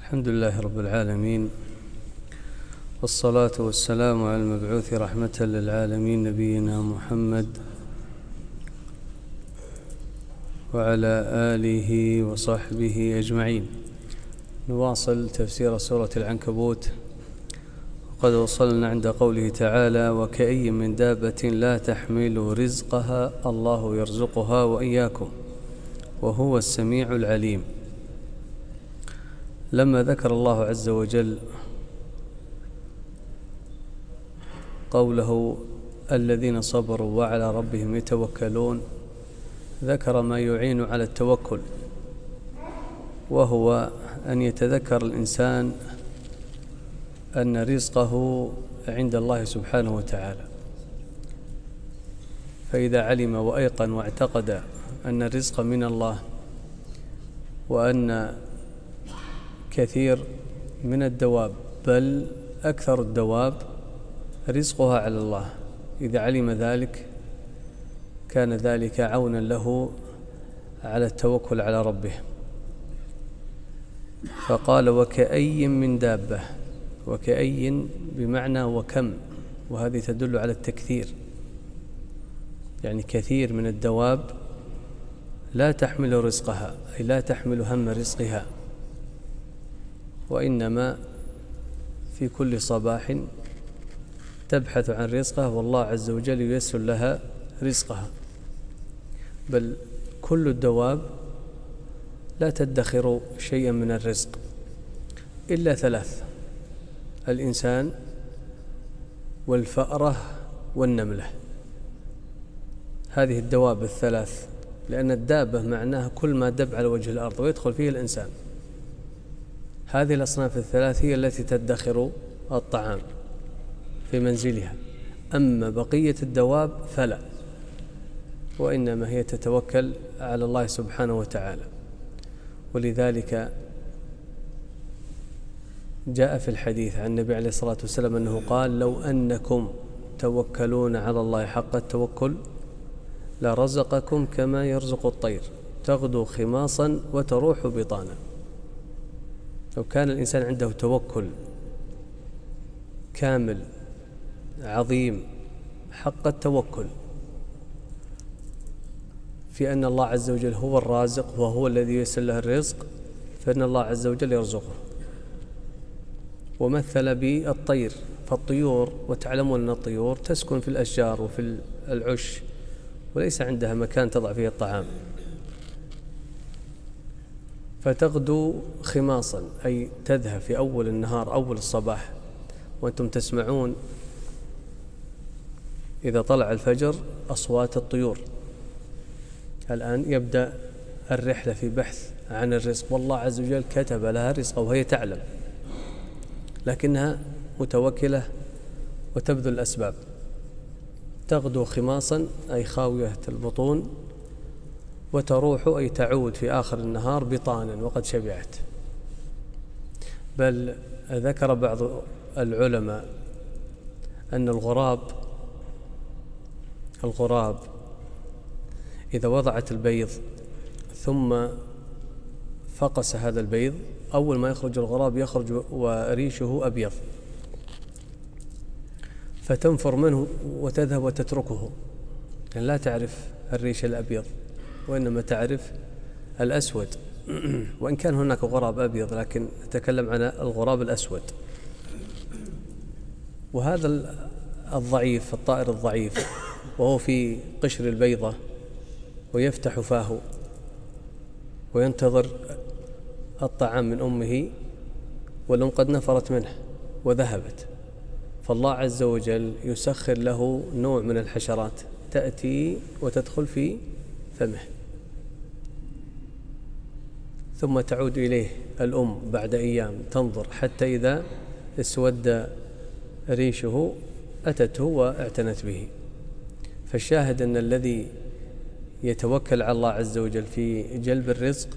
الحمد لله رب العالمين، والصلاة والسلام على المبعوث رحمة للعالمين نبينا محمد وعلى آله وصحبه أجمعين. نواصل تفسير سورة العنكبوت، وقد وصلنا عند قوله تعالى: وكأي من دابة لا تحمل رزقها الله يرزقها وإياكم وهو السميع العليم. لما ذكر الله عز وجل قوله الذين صبروا وعلى ربهم يتوكلون، ذكر ما يعين على التوكل، وهو أن يتذكر الإنسان أن رزقه عند الله سبحانه وتعالى. فإذا علم وأيقن واعتقد أن الرزق من الله، وأن كثير من الدواب بل أكثر الدواب رزقها على الله، إذا علم ذلك كان ذلك عونا له على التوكل على ربه. فقال: وكأي من دابة. وكأي بمعنى وكم، وهذه تدل على التكثير، يعني كثير من الدواب لا تحمل رزقها، أي لا تحمل هم رزقها، وإنما في كل صباح تبحث عن رزقها، والله عز وجل ييسر لها رزقها. بل كل الدواب لا تدخر شيئا من الرزق إلا ثلاث: الإنسان والفأرة والنملة. هذه الدواب الثلاث، لأن الدابة معناها كل ما دب على وجه الأرض ويدخل فيه الإنسان. هذه الأصناف الثلاث هي التي تدخر الطعام في منزلها، أما بقية الدواب فلا، وإنما هي تتوكل على الله سبحانه وتعالى. ولذلك جاء في الحديث عن النبي عليه الصلاة والسلام أنه قال: لو أنكم توكلون على الله حق التوكل لرزقكم كما يرزق الطير تغدو خماصا وتروح بطانا. لو كان الإنسان عنده توكل كامل عظيم حق التوكل في أن الله عز وجل هو الرازق وهو الذي ييسر له الرزق، فإن الله عز وجل يرزقه. ومثل بالطير، فالطيور، وتعلمون أن الطيور تسكن في الأشجار وفي العش وليس عندها مكان تضع فيه الطعام، فتغدو خماصا، أي تذهب في أول النهار أول الصباح، وأنتم تسمعون إذا طلع الفجر أصوات الطيور. الآن يبدأ الرحلة في بحث عن الرزق، والله عز وجل كتب لها رزقه وهي تعلم، لكنها متوكلة وتبذل الأسباب. تغدو خماصا أي خاوية البطون، وتروح أي تعود في آخر النهار بطانا وقد شبعت. بل ذكر بعض العلماء أن الغراب إذا وضعت البيض ثم فقس هذا البيض، أول ما يخرج الغراب يخرج وريشه أبيض، فتنفر منه وتذهب وتتركه، يعني لا تعرف الريش الأبيض وإنما تعرف الأسود. وإن كان هناك غراب أبيض، لكن أتكلم عن الغراب الأسود. وهذا الضعيف، الطائر الضعيف، وهو في قشر البيضة ويفتح فاه وينتظر الطعام من أمه، والأم قد نفرت منه وذهبت، فالله عز وجل يسخر له نوع من الحشرات تأتي وتدخل في فمه، ثم تعود إليه الأم بعد أيام تنظر حتى إذا اسود ريشه أتته واعتنت به. فالشاهد أن الذي يتوكل على الله عز وجل في جلب الرزق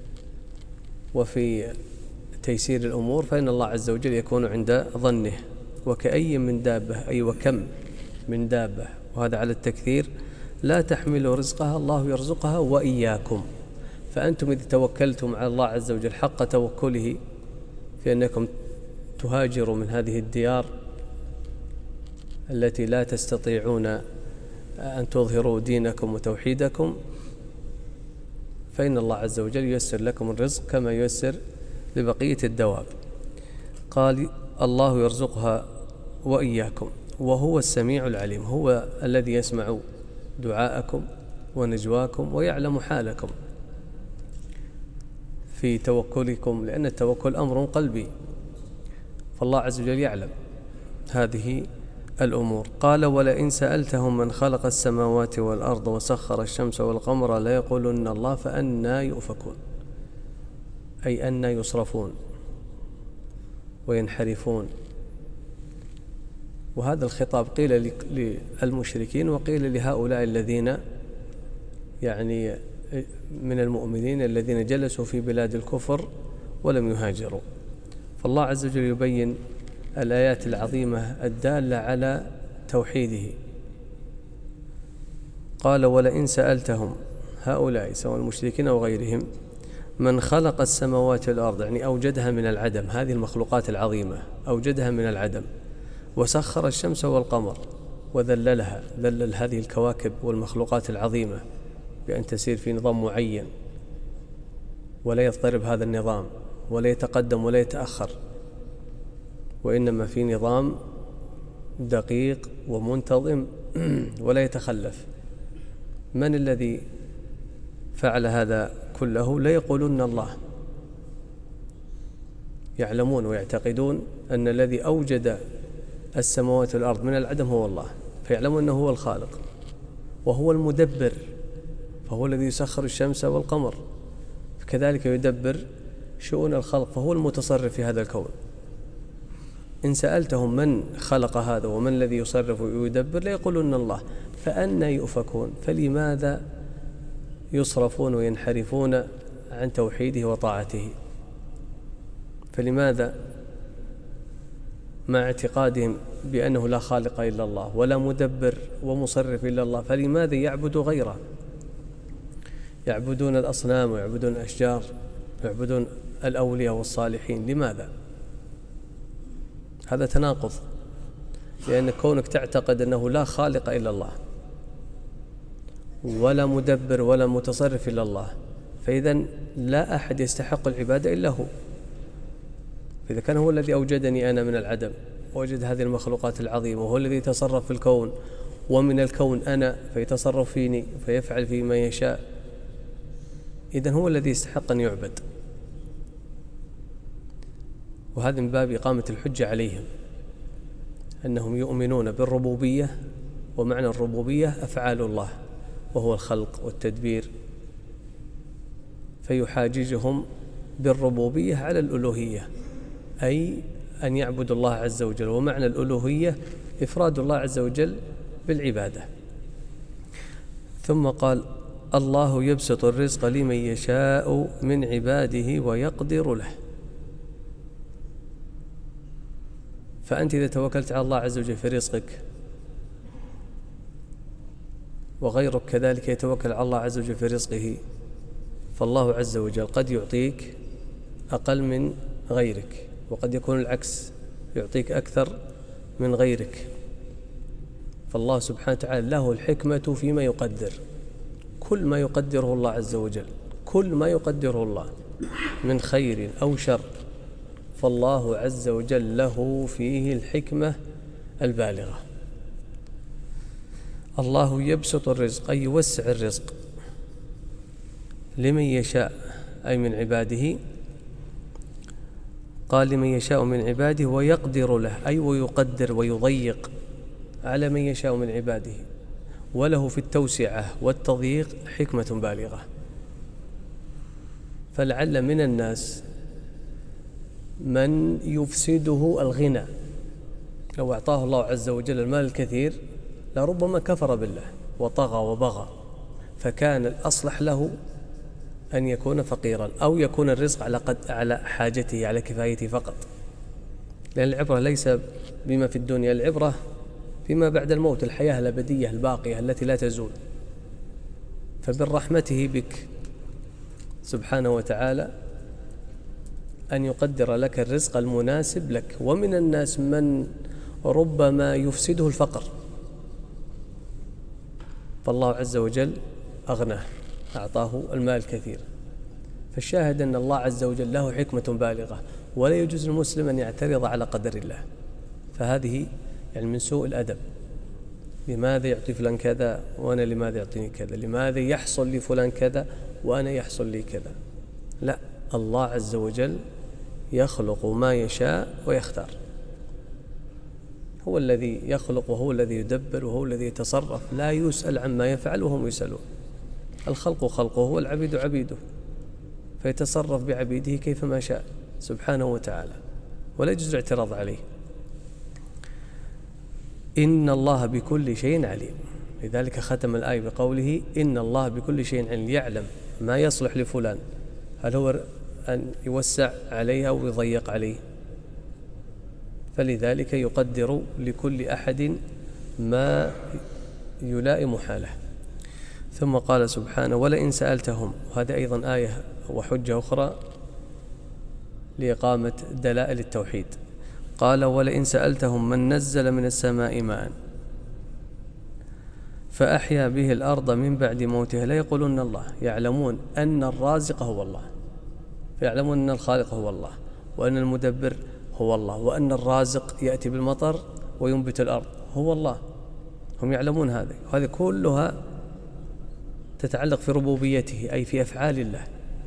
وفي تيسير الأمور، فإن الله عز وجل يكون عند ظنه. وكأي من دابة، أي وكم من دابة، وهذا على التكثير، لا تحمل رزقها الله يرزقها وإياكم. فأنتم إذا توكلتم على الله عز وجل حق توكله في أنكم تهاجروا من هذه الديار التي لا تستطيعون أن تظهروا دينكم وتوحيدكم، فإن الله عز وجل ييسر لكم الرزق كما ييسر لبقية الدواب. قال الله يرزقها وإياكم وهو السميع العليم، هو الذي يسمع دعاءكم ونجواكم ويعلم حالكم في توكلكم، لأن التوكل أمر قلبي، فالله عز وجل يعلم هذه الأمور. قال ولئن سألتهم من خلق السماوات والأرض وسخر الشمس والقمر ليقولن الله فأنى يؤفكون، أي أنى يصرفون وينحرفون. وهذا الخطاب قيل للمشركين وقيل لهؤلاء الذين يعني من المؤمنين الذين جلسوا في بلاد الكفر ولم يهاجروا. فالله عز وجل يبين الآيات العظيمة الدالة على توحيده. قال ولئن سألتهم، هؤلاء سواء المشركين أو غيرهم، من خلق السماوات والأرض، يعني أوجدها من العدم، هذه المخلوقات العظيمة أوجدها من العدم، وسخر الشمس والقمر وذللها، ذلل هذه الكواكب والمخلوقات العظيمة بأن تسير في نظام معين ولا يضطرب هذا النظام ولا يتقدم ولا يتأخر، وإنما في نظام دقيق ومنتظم ولا يتخلف. من الذي فعل هذا كله؟ لا يقولون الله، يعلمون ويعتقدون أن الذي أوجد السماوات والأرض من العدم هو الله، فيعلمون أنه هو الخالق وهو المدبر، فهو الذي يسخر الشمس والقمر، كذلك يدبر شؤون الخلق، فهو المتصرف في هذا الكون. إن سألتهم من خلق هذا ومن الذي يصرف ويدبر ليقولون الله، فأنى يؤفكون، فلماذا يصرفون وينحرفون عن توحيده وطاعته؟ فلماذا مع اعتقادهم بأنه لا خالق إلا الله ولا مدبر ومصرف إلا الله، فلماذا يعبدوا غيره؟ يعبدون الأصنام ويعبدون الأشجار ويعبدون الأولياء والصالحين، لماذا؟ هذا تناقض، لأن كونك تعتقد أنه لا خالق إلا الله ولا مدبر ولا متصرف إلا الله، فإذا لا أحد يستحق العبادة إلا هو. فإذا كان هو الذي أوجدني أنا من العدم ووجد هذه المخلوقات العظيمة، وهو الذي يتصرف في الكون ومن الكون أنا فيتصرف فيني فيفعل في ما يشاء، إذن هو الذي يستحق أن يعبد. وهذا من باب إقامة الحجة عليهم، أنهم يؤمنون بالربوبية، ومعنى الربوبية أفعال الله وهو الخلق والتدبير، فيحاججهم بالربوبية على الألوهية، أي أن يعبد الله عز وجل. ومعنى الألوهية إفراد الله عز وجل بالعبادة. ثم قال الله يبسط الرزق لمن يشاء من عباده ويقدر له. فأنت إذا توكلت على الله عز وجل في رزقك، وغيرك كذلك يتوكل على الله عز وجل في رزقه، فالله عز وجل قد يعطيك أقل من غيرك، وقد يكون العكس، يعطيك أكثر من غيرك. فالله سبحانه وتعالى له الحكمة فيما يقدر، كل ما يقدره الله عز وجل، كل ما يقدره الله من خير أو شر، فالله عز وجل له فيه الحكمة البالغة. الله يبسط الرزق أي يوسع الرزق لمن يشاء أي من عباده. قال لمن يشاء من عباده ويقدر له أي ويقدر ويضيق على من يشاء من عباده، وله في التوسعة والتضييق حكمة بالغة. فلعل من الناس من يفسده الغنى، لو أعطاه الله عز وجل المال الكثير لربما كفر بالله وطغى وبغى، فكان الأصلح له أن يكون فقيرا أو يكون الرزق على حاجته، على كفايته فقط. لأن العبرة ليس بما في الدنيا، العبرة فيما بعد الموت، الحياة الأبدية الباقية التي لا تزول. فبرحمته بك سبحانه وتعالى أن يقدر لك الرزق المناسب لك. ومن الناس من ربما يفسده الفقر، فالله عز وجل أغناه، أعطاه المال الكثير. فالشاهد أن الله عز وجل له حكمة بالغة، ولا يجوز للمسلم أن يعترض على قدر الله. فهذه يعني من سوء الأدب. لماذا يعطي فلان كذا وأنا لماذا يعطيني كذا؟ لماذا يحصل لفلان كذا وأنا يحصل لي كذا؟ لا، الله عز وجل يخلق ما يشاء ويختار. هو الذي يخلق وهو الذي يدبر وهو الذي يتصرف، لا يسأل عما يفعل وهم يسألون. الخلق خلقه والعبيد عبيده، فيتصرف بعبيده كيفما شاء سبحانه وتعالى، ولا يجوز الاعتراض عليه. إن الله بكل شيء عليم. لذلك ختم الآية بقوله إن الله بكل شيء عليم، يعلم ما يصلح لفلان، هل هو أن يوسع عليه أو يضيق عليه، فلذلك يقدر لكل أحد ما يلائم حاله. ثم قال سبحانه ولئن سألتهم، وهذا أيضا آية وحجة أخرى لإقامة دلائل التوحيد. قال ولئن سألتهم من نزل من السماء ماء فأحيا به الأرض من بعد موتها ليقولن الله. يعلمون أن الرازق هو الله، يعلمون أن الخالق هو الله، وأن المدبر هو الله، وأن الرازق يأتي بالمطر وينبت الأرض هو الله. هم يعلمون هذا، وهذه كلها تتعلق في ربوبيته، أي في أفعال الله.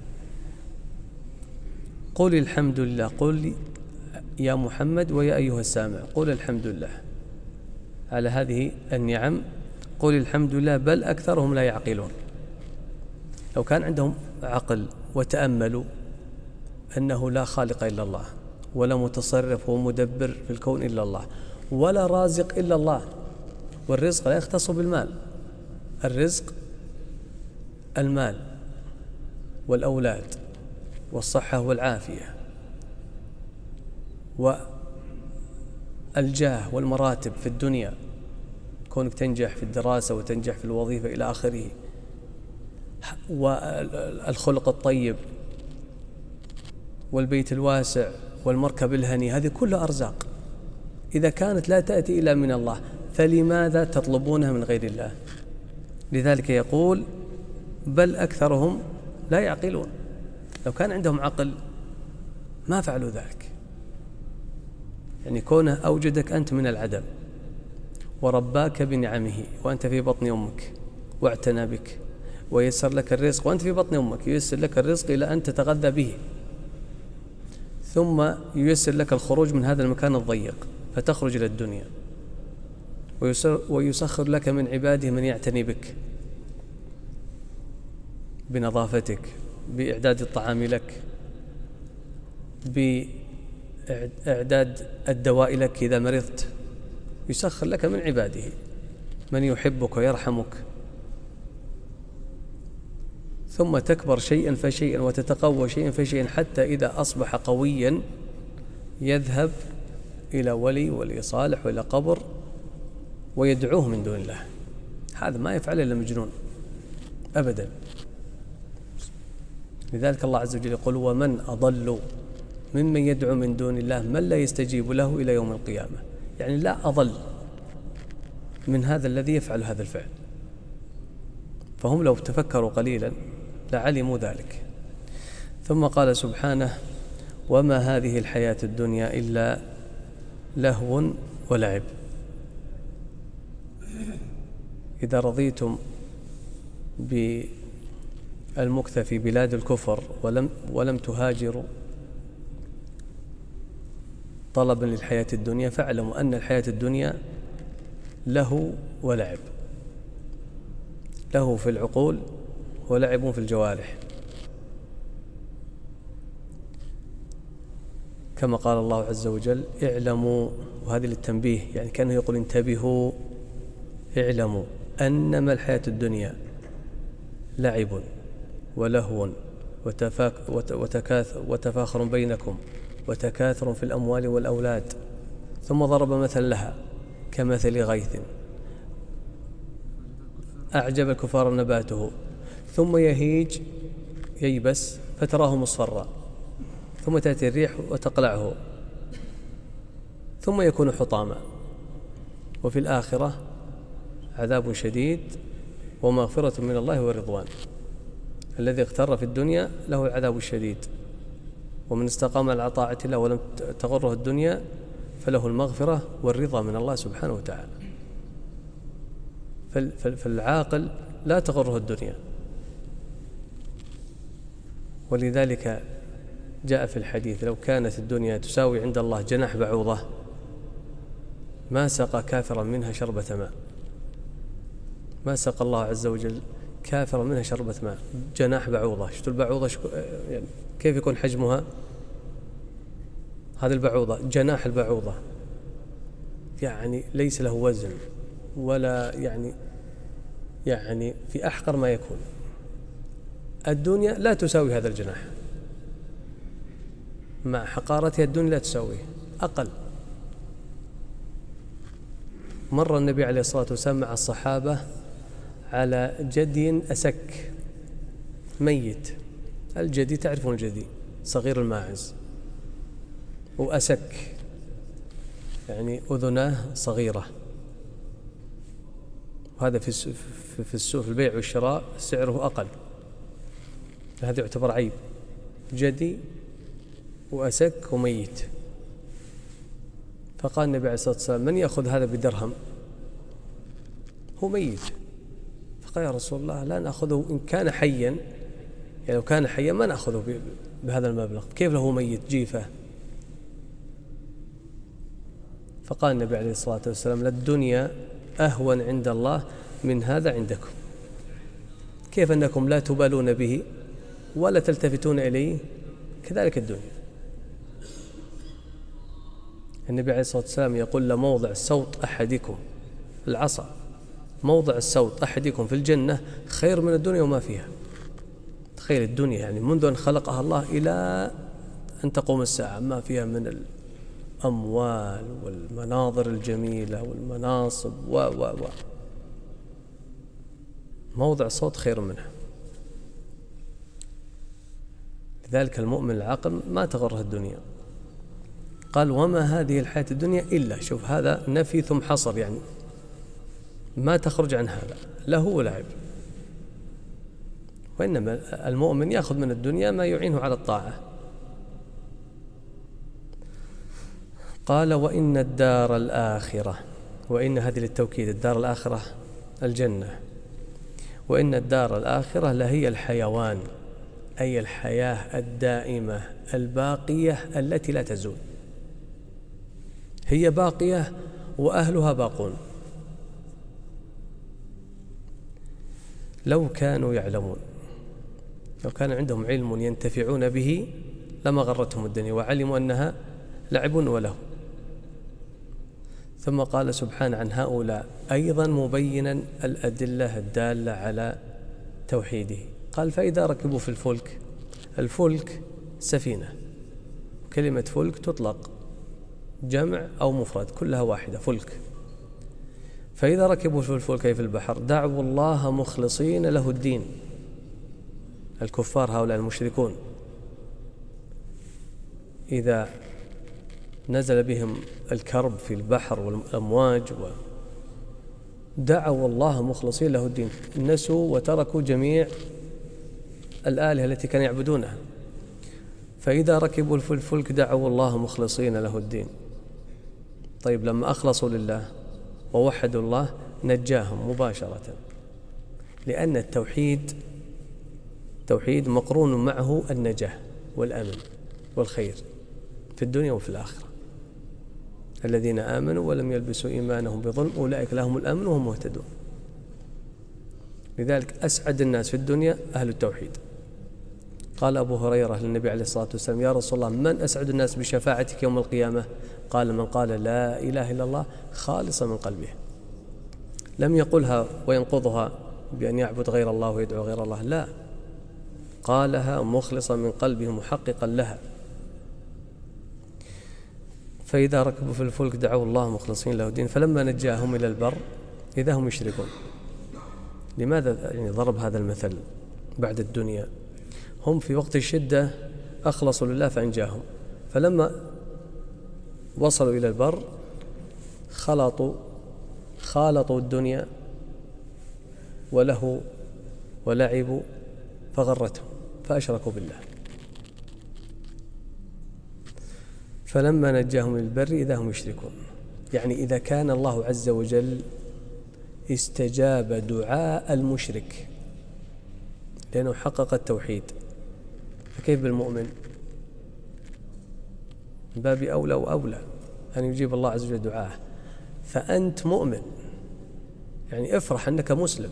قل الحمد لله، قل يا محمد ويا أيها السامع، قل الحمد لله على هذه النعم. قل الحمد لله بل أكثرهم لا يعقلون. لو كان عندهم عقل وتأملوا أنه لا خالق إلا الله، ولا متصرف ومدبر في الكون إلا الله، ولا رازق إلا الله، والرزق لا يختص بالمال، الرزق المال والأولاد والصحة والعافية والجاه والمراتب في الدنيا، كونك تنجح في الدراسة وتنجح في الوظيفة إلى آخره، والخلق الطيب والبيت الواسع والمركب الهني، هذه كلها أرزاق. إذا كانت لا تأتي إلا من الله فلماذا تطلبونها من غير الله؟ لذلك يقول بل أكثرهم لا يعقلون. لو كان عندهم عقل ما فعلوا ذلك. يعني كونه أوجدك أنت من العدم ورباك بنعمه وأنت في بطن أمك واعتنى بك ويسر لك الرزق وأنت في بطن أمك، ييسر لك الرزق إلى أن تتغذى به، ثم ييسر لك الخروج من هذا المكان الضيق فتخرج إلى الدنيا، ويسخر لك من عباده من يعتني بك بنظافتك، بإعداد الطعام لك، بإعداد الدواء لك إذا مرضت، يسخر لك من عباده من يحبك ويرحمك، ثم تكبر شيئا فشيئا وتتقوى شيئا فشيئا حتى إذا أصبح قويا يذهب إلى ولي صالح وإلى قبر ويدعوه من دون الله. هذا ما يفعله إلا مجنون أبدا. لذلك الله عز وجل يقول ومن أضل ممن يدعو من دون الله من لا يستجيب له إلى يوم القيامة. يعني لا أضل من هذا الذي يفعل هذا الفعل. فهم لو تفكروا قليلا لعلموا ذلك. ثم قال سبحانه وما هذه الحياة الدنيا إلا لهو ولعب. إذا رضيتم بالمكث في بلاد الكفر ولم تهاجروا طلبا للحياة الدنيا، فاعلموا أن الحياة الدنيا له ولعب، له في العقول ولعب في الجوارح، كما قال الله عز وجل اعلموا، وهذه للتنبيه، يعني كأنه يقول انتبهوا، اعلموا أنما الحياة الدنيا لعب ولهو وتفاخر بينكم وتكاثر في الأموال والأولاد. ثم ضرب مثل لها كمثل غيث أعجب الكفار نباته ثم يهيج ييبس فتراه مصفرا ثم تأتي الريح وتقلعه ثم يكون حطاما. وفي الآخرة عذاب شديد ومغفرة من الله ورضوان. الذي اغتر في الدنيا له العذاب الشديد، ومن استقام على طاعة الله ولم تغره الدنيا فله المغفرة والرضا من الله سبحانه وتعالى. فالعاقل لا تغره الدنيا، ولذلك جاء في الحديث: لو كانت الدنيا تساوي عند الله جناح بعوضة ما سقى كافرا منها شربة ماء. ما سقى الله عز وجل كافرا منها شربة ماء. جناح بعوضة، شفتوا البعوضة يعني كيف يكون حجمها؟ هذه البعوضة، جناح البعوضة يعني ليس له وزن ولا يعني في أحقر ما يكون. الدنيا لا تساوي هذا الجناح، مع حقارتها الدنيا لا تساويه، أقل. مر النبي عليه الصلاة والسلام مع الصحابة على جدي أسك ميت. الجدي تعرفون الجدي صغير الماعز، وأسك يعني أذناه صغيرة، وهذا في السوق في البيع والشراء سعره أقل، هذا يعتبر عيب. جدي وأسك وميت. فقال النبي عليه الصلاة والسلام: من يأخذ هذا بدرهم؟ هو ميت. فقال: يا رسول الله لا نأخذه إن كان حيا، يعني لو كان حيا ما نأخذه بهذا المبلغ، كيف له ميت جيفة؟ فقال النبي عليه الصلاة والسلام: للدنيا أهون عند الله من هذا عندكم. كيف أنكم لا تبالون به ولا تلتفتون إليه، كذلك الدنيا. النبي عليه الصلاة والسلام يقول: لموضع صوت أحدكم، العصا، موضع الصوت أحدكم في الجنة خير من الدنيا وما فيها. تخيل الدنيا يعني منذ أن خلقها الله إلى أن تقوم الساعة ما فيها من الأموال والمناظر الجميلة والمناصب موضع صوت خير منها. لذلك المؤمن العاقل ما تغره الدنيا. قال: وما هذه الحياة الدنيا إلا، شوف هذا نفي ثم حصر، يعني ما تخرج عن هذا له ولعب. وإنما المؤمن يأخذ من الدنيا ما يعينه على الطاعة. قال: وإن الدار الآخرة، وإن هذه للتوكيد، الدار الآخرة الجنة، وإن الدار الآخرة لهي الحيوان، أي الحياة الدائمة الباقية التي لا تزول. هي باقية وأهلها باقون. لو كانوا يعلمون، لو كان عندهم علم ينتفعون به لما غرتهم الدنيا وعلموا أنها لعب وله. ثم قال سبحانه عن هؤلاء أيضا مبينا الأدلة الدالة على توحيده. قال: فإذا ركبوا في الفلك، الفلك سفينة، كلمة فلك تطلق جمع أو مفرد كلها واحدة، فلك. فإذا ركبوا في الفلك أي في البحر دعوا الله مخلصين له الدين. الكفار هؤلاء المشركون إذا نزل بهم الكرب في البحر والأمواج دعوا الله مخلصين له الدين، نسوا وتركوا جميع الآلهة التي كانوا يعبدونها. فإذا ركبوا في الفلك دعوا الله مخلصين له الدين. طيب لما أخلصوا لله ووحدوا الله نجاهم مباشرة، لأن التوحيد مقرون معه النجاة والأمن والخير في الدنيا وفي الآخرة. الذين آمنوا ولم يلبسوا إيمانهم بظلم أولئك لهم الأمن وهم مهتدون. لذلك أسعد الناس في الدنيا أهل التوحيد. قال أبو هريرة للنبي عليه الصلاة والسلام: يا رسول الله من أسعد الناس بشفاعتك يوم القيامة؟ قال: من قال لا إله إلا الله خالصا من قلبه. لم يقلها وينقضها بأن يعبد غير الله ويدعو غير الله، لا، قالها مخلصا من قلبه محققا لها. فإذا ركبوا في الفلك دعوا الله مخلصين له الدين فلما نجاهم إلى البر إذا هم يشركون. لماذا يعني ضرب هذا المثل بعد الدنيا؟ هم في وقت الشدة أخلصوا لله فأنجاهم. فلما وصلوا إلى البر خالطوا الدنيا ولهوا ولعبوا فغرتهم فأشركوا بالله. فلما نجاهم للبر إذا هم يشركون. يعني إذا كان الله عز وجل استجاب دعاء المشرك لأنه حقق التوحيد، فكيف بالمؤمن؟ من باب أولى وأولى أن يجيب الله عز وجل دعاءه. فأنت مؤمن، يعني افرح أنك مسلم،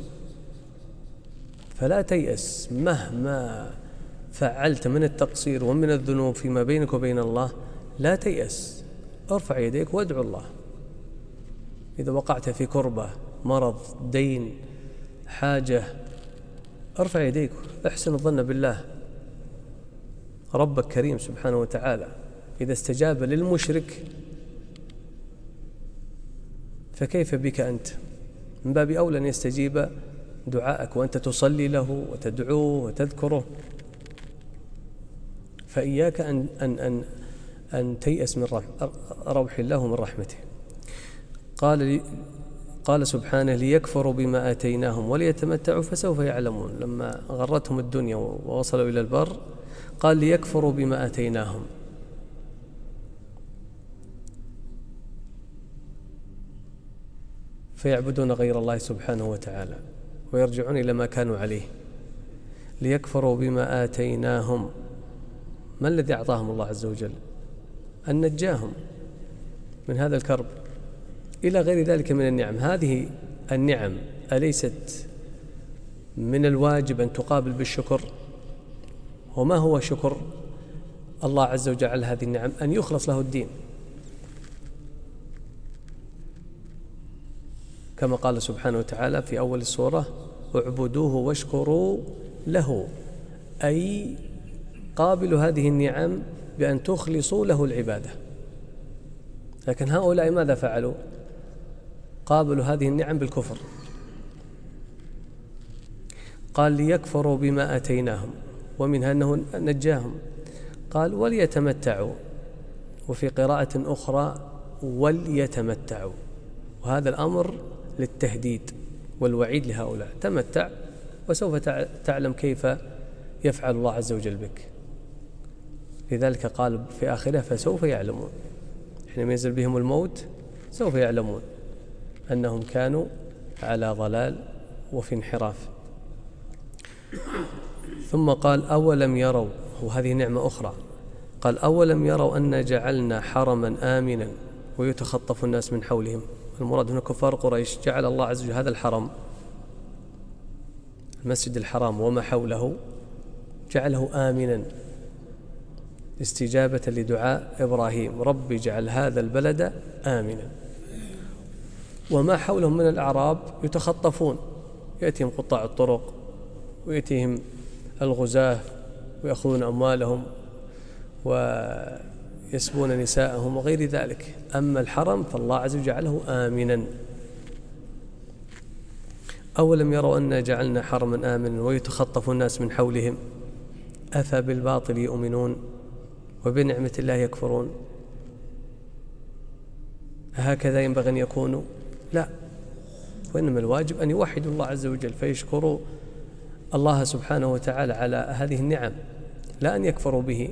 فلا تيأس مهما فعلت من التقصير ومن الذنوب فيما بينك وبين الله، لا تيأس، ارفع يديك وادعو الله. إذا وقعت في كربة، مرض، دين، حاجة، ارفع يديك، احسن الظن بالله، ربك كريم سبحانه وتعالى. إذا استجاب للمشرك فكيف بك أنت؟ من باب أولى أن يستجيب دعاءك وأنت تصلي له وتدعوه وتذكره. فإياك أن تيأس من روح الله ومن رحمته. قال سبحانه ليكفروا بما آتيناهم وليتمتعوا فسوف يعلمون. لما غرتهم الدنيا ووصلوا إلى البر قال ليكفروا بما آتيناهم، فيعبدون غير الله سبحانه وتعالى ويرجعون إلى ما كانوا عليه. ليكفروا بما آتيناهم، ما الذي أعطاهم الله عز وجل؟ أن نجاهم من هذا الكرب إلى غير ذلك من النعم. هذه النعم أليست من الواجب أن تقابل بالشكر؟ وما هو شكر الله عز وجل على هذه النعم؟ أن يخلص له الدين، كما قال سبحانه وتعالى في أول السورة اعبدوه واشكروا له، أي قابلوا هذه النعم بأن تخلصوا له العبادة. لكن هؤلاء ماذا فعلوا؟ قابلوا هذه النعم بالكفر. قال ليكفروا بما آتيناهم، ومنها أنه نجاهم. قال وليتمتعوا، وفي قراءة أخرى وليتمتعوا، وهذا الأمر للتهديد والوعيد لهؤلاء. تمتع وسوف تعلم كيف يفعل الله عز وجل بك. لذلك قال في آخره فسوف يعلمون، حينما ينزل بهم الموت سوف يعلمون أنهم كانوا على ضلال وفي انحراف. ثم قال أولم يروا، وهذه نعمة أخرى، قال أولم يروا أن جعلنا حرما آمنا ويتخطف الناس من حولهم. المراد هنا كفار قريش. جعل الله عز وجل هذا الحرم، المسجد الحرام وما حوله، جعله آمنا استجابة لدعاء إبراهيم رب اجعل هذا البلد آمنا. وما حولهم من الأعراب يتخطفون، يأتيهم قطاع الطرق ويأتيهم الغزاة ويأخذون أموالهم ويسبون نساءهم وغير ذلك. أما الحرم فالله عز وجل جعله آمنا. أولم يروا أنا جعلنا حرما آمنا ويتخطف الناس من حولهم أفبالباطل يؤمنون وبنعمة الله يكفرون. هكذا ينبغي أن يكونوا؟ لا، وإنما الواجب أن يوحدوا الله عز وجل فيشكروا الله سبحانه وتعالى على هذه النعم، لا أن يكفروا به.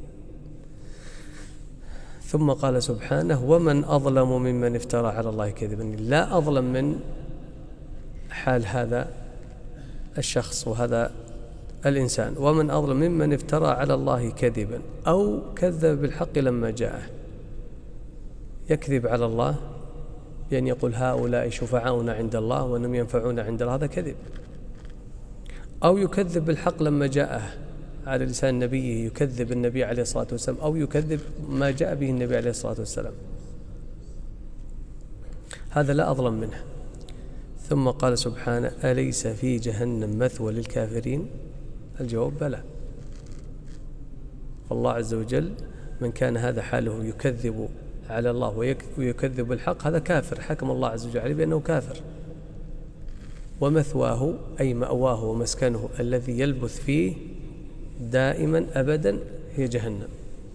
ثم قال سبحانه ومن أظلم ممن افترى على الله كذبا. لا أظلم من حال هذا الشخص وهذا الإنسان. ومن أظلم ممن افترى على الله كذبا أو كذب بالحق لما جاءه. يكذب على الله بأن يقول هؤلاء شفعاؤنا عند الله وأنهم ينفعون عند الله، هذا كذب. أو يكذب بالحق لما جاءه على لسان نبيه، يكذب النبي عليه الصلاة والسلام، أو يكذب ما جاء به النبي عليه الصلاة والسلام، هذا لا أظلم منه. ثم قال سبحانه أليس في جهنم مثوى للكافرين؟ الجواب بلى. الله عز وجل من كان هذا حاله يكذب على الله ويكذب الحق هذا كافر، حكم الله عز وجل عليه بأنه كافر. ومثواه أي مأواه ومسكنه الذي يلبث فيه دائما أبدا هي جهنم.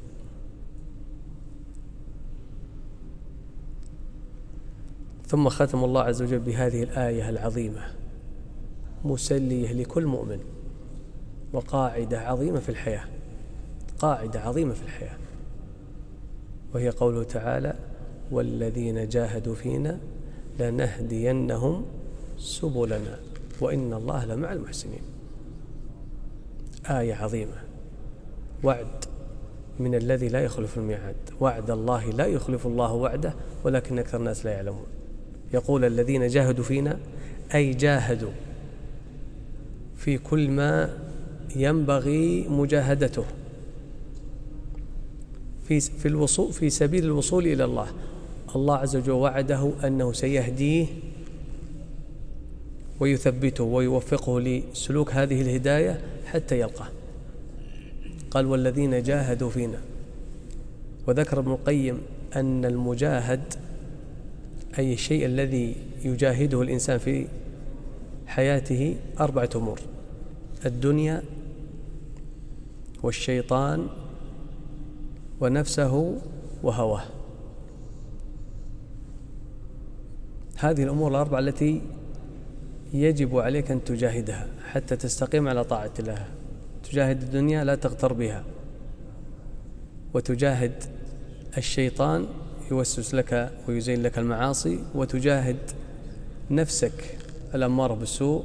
ثم ختم الله عز وجل بهذه الآية العظيمة مسلية لكل مؤمن وقاعدة عظيمة في الحياة، قاعدة عظيمة في الحياة، وهي قوله تعالى: والذين جاهدوا فينا لنهدينهم سبلنا وإن الله لمع المحسنين. آية عظيمة، وعد من الذي لا يخلف الميعاد، وعد الله لا يخلف الله وعده ولكن أكثر الناس لا يعلمون. يقول الذين جاهدوا فينا أي جاهدوا في كل ما ينبغي مجاهدته في سبيل الوصول إلى الله. الله عز وجل وعده أنه سيهديه ويثبته ويوفقه لسلوك هذه الهداية حتى يلقاه. قال: والذين جاهدوا فينا. وذكر ابن القيم أن المجاهد أي الشيء الذي يجاهده الإنسان في حياته 4 أمور: الدنيا والشيطان ونفسه وهواه. هذه الأمور ال4 التي يجب عليك أن تجاهدها حتى تستقيم على طاعة الله. تجاهد الدنيا لا تغتر بها، وتجاهد الشيطان يوسوس لك ويزين لك المعاصي، وتجاهد نفسك الأمارة بالسوء.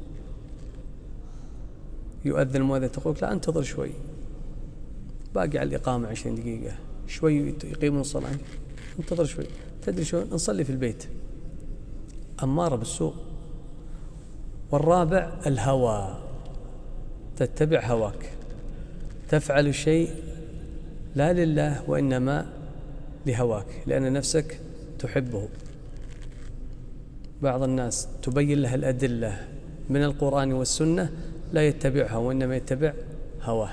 يؤذن المؤذن تقول لا انتظر شوي، باقي على الإقامة 20 دقيقة، شوي يقيمون الصلاة، انتظر شوي، تدري شو نصلي في البيت. أمارة بالسوء. والرابع الهوى، تتبع هواك، تفعل الشيء لا لله وإنما لهواك لأن نفسك تحبه. بعض الناس تبين له الأدلة من القرآن والسنة لا يتبعها وإنما يتبع هواه،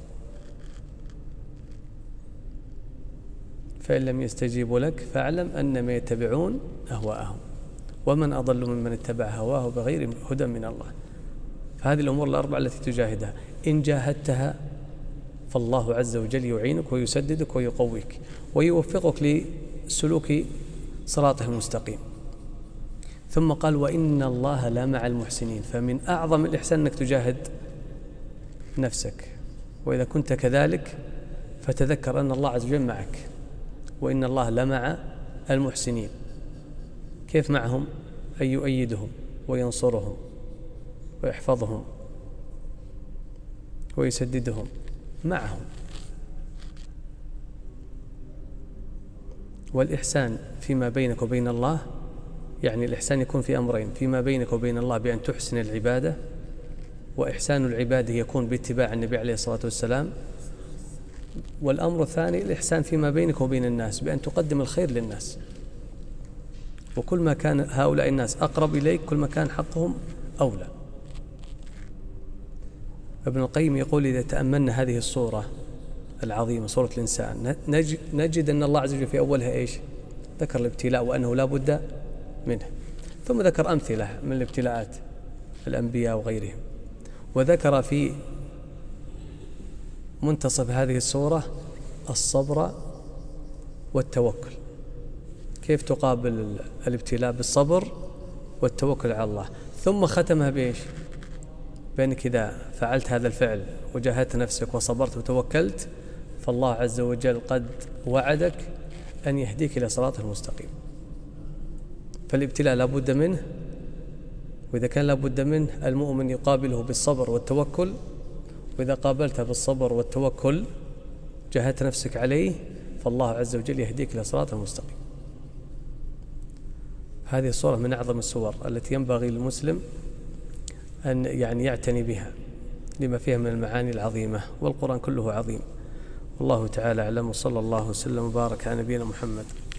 فإن لم يستجيبوا لك فاعلم أنما يتبعون أهواءهم ومن أضل ممن اتبع هواه بغير هدى من الله. فهذه الأمور ال4 التي تجاهدها إن جاهدتها فالله عز وجل يعينك ويسددك ويقويك ويوفقك لسلوك صراطه المستقيم. ثم قال: وإن الله لمع المحسنين. فمن أعظم الإحسان أنك تجاهد نفسك، وإذا كنت كذلك فتذكر أن الله عز وجل معك، وإن الله لمع المحسنين. كيف معهم؟ أن يؤيدهم وينصرهم ويحفظهم ويسددهم، معهم. والإحسان فيما بينك وبين الله، يعني الإحسان يكون في أمرين: فيما بينك وبين الله بأن تحسن العبادة، وإحسان العبادة يكون باتباع النبي عليه الصلاة والسلام. والأمر الثاني الإحسان فيما بينك وبين الناس بأن تقدم الخير للناس، وكل ما كان هؤلاء الناس أقرب إليك كل ما كان حقهم أولى. ابن القيم يقول: إذا تأملنا هذه الصورة العظيمة صورة الإنسان نجد أن الله عز وجل في أولها إيش؟ ذكر الابتلاء وأنه لا بد منه، ثم ذكر أمثلة من الابتلاءات الأنبياء وغيرهم، وذكر في منتصف هذه الصورة الصبر والتوكل، كيف تقابل الابتلاء بالصبر والتوكل على الله. ثم ختمها بإيش؟ بأنك إذا فعلت هذا الفعل وجاهدت نفسك وصبرت وتوكلت فالله عز وجل قد وعدك أن يهديك إلى صراط المستقيم. فالابتلاء لا بد منه، وإذا كان لا بد منه المؤمن يقابله بالصبر والتوكل، وإذا قابلته بالصبر والتوكل جاهدت نفسك عليه فالله عز وجل يهديك إلى صراط المستقيم. هذه الصورة من أعظم الصور التي ينبغي للمسلم أن يعتني بها لما فيها من المعاني العظيمة، والقرآن كله عظيم. والله تعالى أعلم، وصلى الله وسلم وبارك على نبينا محمد.